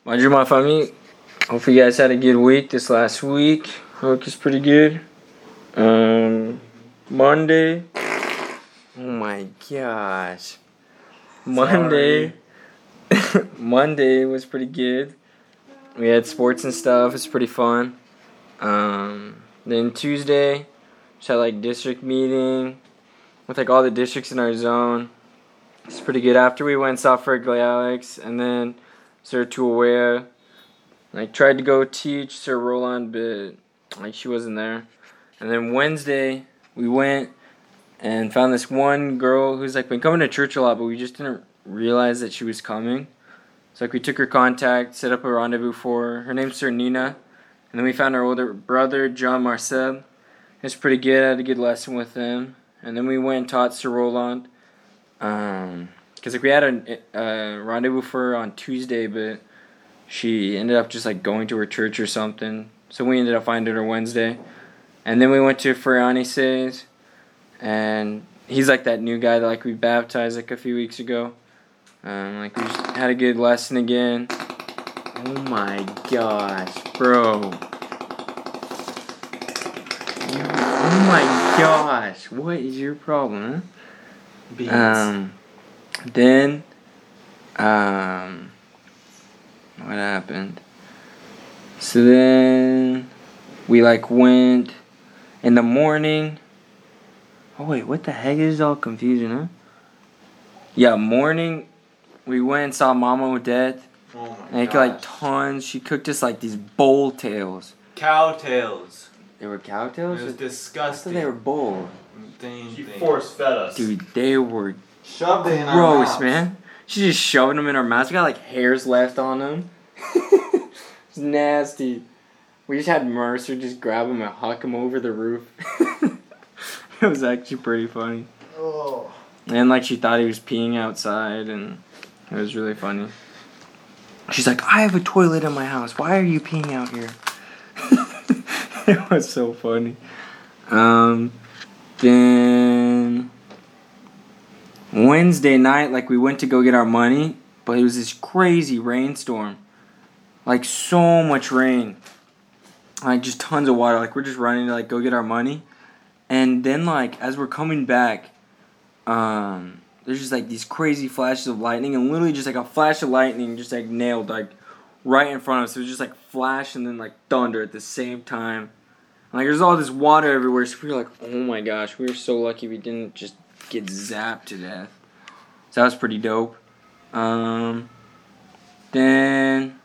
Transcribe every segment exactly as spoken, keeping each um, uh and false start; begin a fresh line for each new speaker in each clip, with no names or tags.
Bonjour, my famille. Hopefully, you guys had a good week this last week. Work is pretty good. Um, Monday. Oh my gosh. Monday. Monday was pretty good. We had sports and stuff. It's pretty fun. Um, then Tuesday, just had like district meeting with like all the districts in our zone. It's pretty good. After we went saw for Alex and then Sir Tuawea. I tried to go teach Sir Roland, but like she wasn't there. And then Wednesday we went and found this one girl who's like been coming to church a lot, but we just didn't realize that she was coming. So like we took her contact, set up a rendezvous for her. Her name's Sir Nina. And then we found our older brother, John Marcel. It's pretty good. I had a good lesson with him. And then we went and taught Sir Roland. Um, because like we had a, a rendezvous for her on Tuesday, but she ended up just like going to her church or something. So we ended up finding her Wednesday. And then we went to Frianices. And he's like that new guy that like we baptized like a few weeks ago. Um, like we just had a good lesson again. Oh my gosh, bro. Oh my gosh. What is your problem, huh?
Beans.
Um, then, um, what happened? So then, we like went in the morning. Oh wait, what the heck is all confusing, huh? Yeah, morning, we went and saw Mama Odette.
Oh my
And
gosh.
like tons. She cooked us like these bull tails.
Cow tails.
They were cow tails?
It was
I
disgusting.
thought they were bull.
Thing,
She
thing.
force fed us.
Dude, they were
Shoved it in our
gross,
mouths.
man. She just shoved them in our mouths. We got like hairs left on them. It's nasty. We just had Mercer just grab him and huck him over the roof. It was actually pretty funny.
Oh.
And like she thought he was peeing outside, and it was really funny. She's like, I have a toilet in my house. Why are you peeing out here? It was so funny. Um, then Wednesday night, like we went to go get our money, but it was this crazy rainstorm. Like so much rain. Like just tons of water. Like we're just running to like go get our money. And then like as we're coming back, um, there's just like these crazy flashes of lightning, and literally just like a flash of lightning just like nailed like right in front of us. It was just like flash and then like thunder at the same time. And, like there's all this water everywhere, so we were like, oh my gosh, we were so lucky we didn't just get zapped to death. So that was pretty dope. Um, then,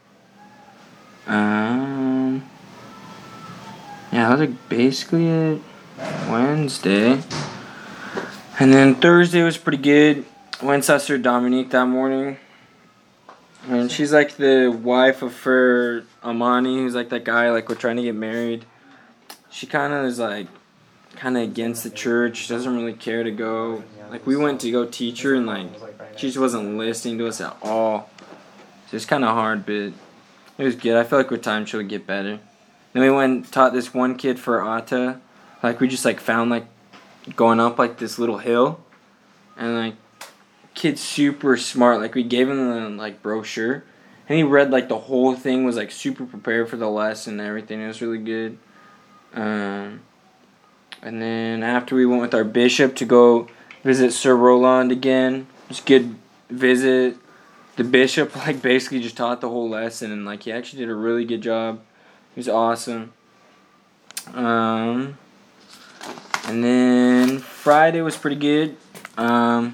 um, yeah, that was like basically it. Wednesday. And then Thursday was pretty good. Went and saw Sir Dominique that morning. And she's like the wife of Fer Amani, who's like that guy, like we're trying to get married. She kind of is like, kind of against the church. She doesn't really care to go. Like we went to go teach her and like, she just wasn't listening to us at all. So it's kind of hard, but it was good. I feel like with time she'll get better. Then we went and taught this one kid for Ata. Like we just like found like going up like this little hill, and like kid's super smart. Like we gave him the like brochure, and he read like the whole thing. Was like super prepared for the lesson and everything. It was really good. Um, and then after we went with our bishop to go visit Sir Roland again. It was a good visit. The bishop like basically just taught the whole lesson, and like he actually did a really good job. He was awesome. Um. And then Friday was pretty good. Um,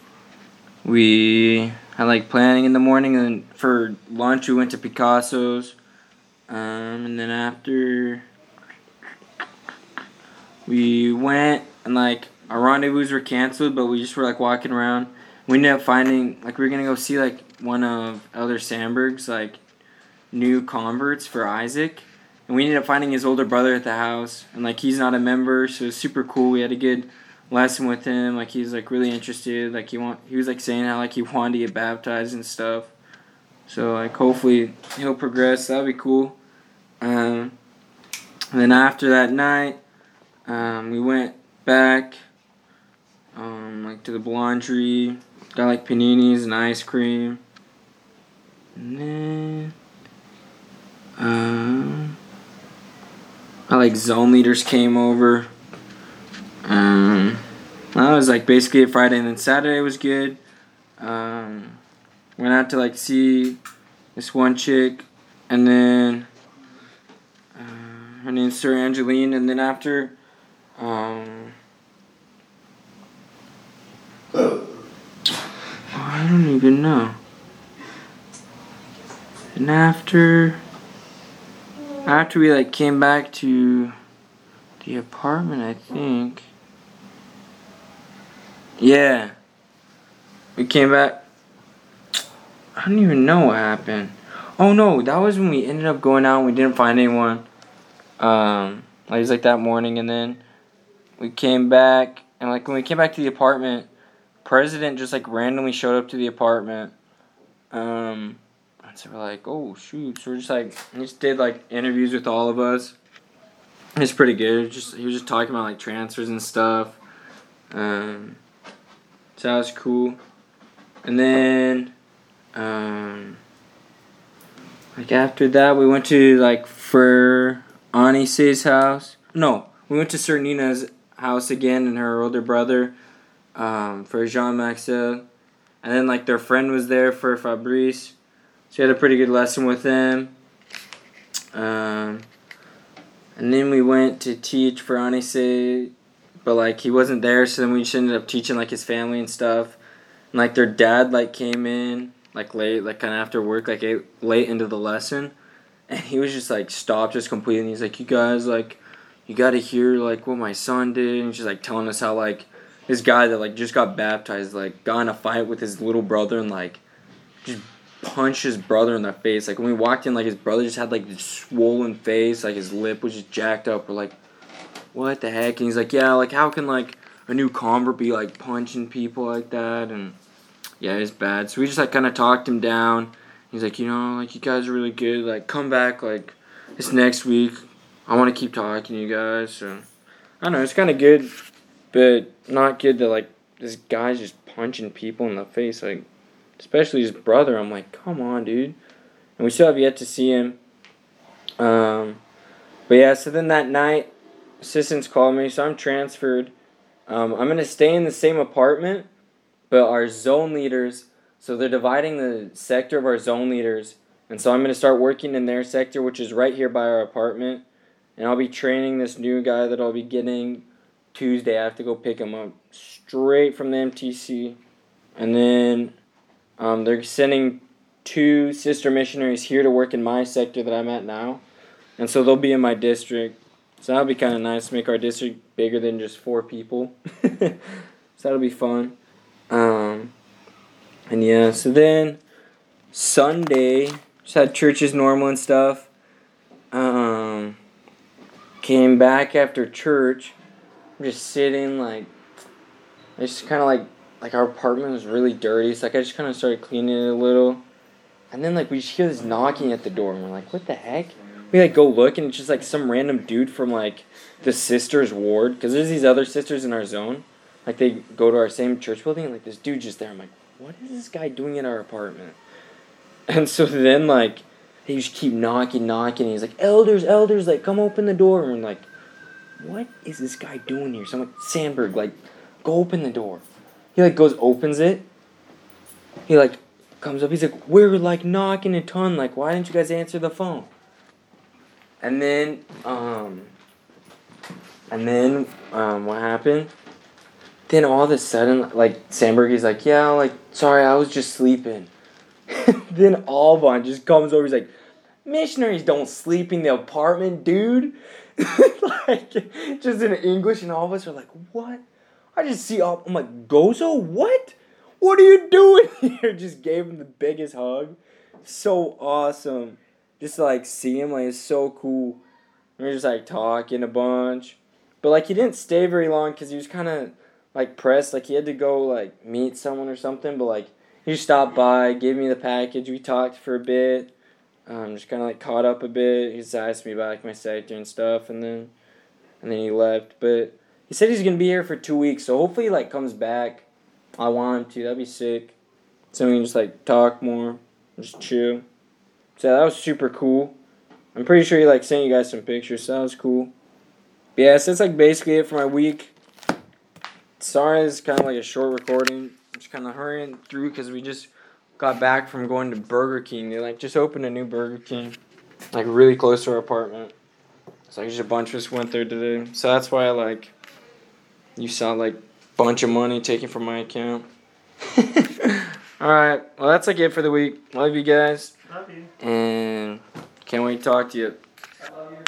we had like planning in the morning, and then for lunch we went to Picasso's. Um, and then after we went, and like our rendezvous were canceled, but we just were like walking around. We ended up finding like we were gonna go see like one of Elder Sandberg's like new converts for Isaac. And we ended up finding his older brother at the house. And, like, he's not a member, so it was super cool. We had a good lesson with him. Like, he's, like, really interested. Like, he want, he was, like, saying how, like, he wanted to get baptized and stuff. So, like, hopefully he'll progress. That'll be cool. Um, and then after that night, um, we went back, um, like, to the Boulangerie. Got, like, paninis and ice cream. And then like zone leaders came over. Um, that was like basically a Friday, and then Saturday was good. Um, went out to like see this one chick, and then uh, her name's Sir Angeline, and then after, um, I don't even know. And after, after we like came back to the apartment, I think. Yeah. We came back. I don't even know what happened. Oh no, that was when we ended up going out and we didn't find anyone. Um, like it was like that morning, and then we came back, and like when we came back to the apartment, President just like randomly showed up to the apartment. Um, and so we're like, oh shoot. So we're just like, he just did like interviews with all of us. It's pretty good. Just he was just talking about like transfers and stuff. Um, so that was cool. And then, um, like after that, we went to like for Anise's house. No, we went to Sir Nina's house again and her older brother, um, for Jean Maxel. And then like their friend was there for Fabrice. So we had a pretty good lesson with them. Um, and then we went to teach for Anise, but like he wasn't there, so then we just ended up teaching like his family and stuff. And like their dad like came in like late, like kind of after work, like eight, late into the lesson, and he was just like stopped just completely. And he's like, "You guys like, you got to hear like what my son did," and he's just like telling us how like this guy that like just got baptized like got in a fight with his little brother and like just punched his brother in the face. Like when we walked in, like his brother just had like this swollen face, like his lip was just jacked up. We're like, what the heck? And he's like, yeah, like how can like a new convert be like punching people like that? And yeah, it's bad. So we just like kind of talked him down. He's like, you know, like you guys are really good. Like come back like this next week. I want to keep talking to you guys. So I don't know, it's kind of good, but not good that like this guy's just punching people in the face, like especially his brother. I'm like, come on, dude. And we still have yet to see him. Um, but yeah, so then that night, assistants called me, so I'm transferred. Um, I'm gonna stay in the same apartment, but our zone leaders, so they're dividing the sector of our zone leaders, and so I'm going to start working in their sector, which is right here by our apartment, and I'll be training this new guy that I'll be getting Tuesday. I have to go pick him up straight from the M T C, and then um, they're sending two sister missionaries here to work in my sector that I'm at now, and so they'll be in my district, so that'll be kind of nice to make our district bigger than just four people, so that'll be fun. Um, and yeah, so then Sunday, just had church as normal and stuff. Um, came back after church. I'm just sitting, like, I just kind of like, like our apartment was really dirty, so like I just kind of started cleaning it a little. And then like we just hear this knocking at the door, and we're like, what the heck? We like go look, and it's just like some random dude from like the sisters' ward, because there's these other sisters in our zone. Like, they go to our same church building, and, like, this dude just there. I'm like, what is this guy doing in our apartment? And so then, like, they just keep knocking, knocking. And he's like, elders, elders, like, come open the door. And we're like, what is this guy doing here? So I'm like, Sandberg, like, go open the door. He, like, goes, opens it. He, like, comes up. He's like, we're, like, knocking a ton. Like, why didn't you guys answer the phone? And then, um, and then, um, what happened? Then all of a sudden, like, Sandberg is like, yeah, like, sorry, I was just sleeping. Then Alban just comes over, he's like, missionaries don't sleep in the apartment, dude. Like, just in English, and all of us are like, what? I just see, Al- I'm like, Gozo, what? What are you doing here? Just gave him the biggest hug. So awesome. Just to, like, see him, like, it's so cool. We were just, like, talking a bunch. But, like, he didn't stay very long, because he was kind of, like, pressed, like, he had to go, like, meet someone or something, but, like, he just stopped by, gave me the package, we talked for a bit, um, just kind of, like, caught up a bit, he just asked me about, like, my sector and stuff, and then, and then he left, but he said he's gonna be here for two weeks, so hopefully he, like, comes back. I want him to, that'd be sick, so we can just, like, talk more, just chill. So that was super cool. I'm pretty sure he, like, sent you guys some pictures, so that was cool. But yeah, so that's like basically it for my week. Sorry, it's kind of like a short recording. I'm just kind of hurrying through because we just got back from going to Burger King. They like just opened a new Burger King, like really close to our apartment. So like just a bunch of us went there today. So that's why I like you saw like bunch of money taken from my account. All right, well that's like it for the week. Love you guys.
Love you.
And can't wait to talk to you.
I love you.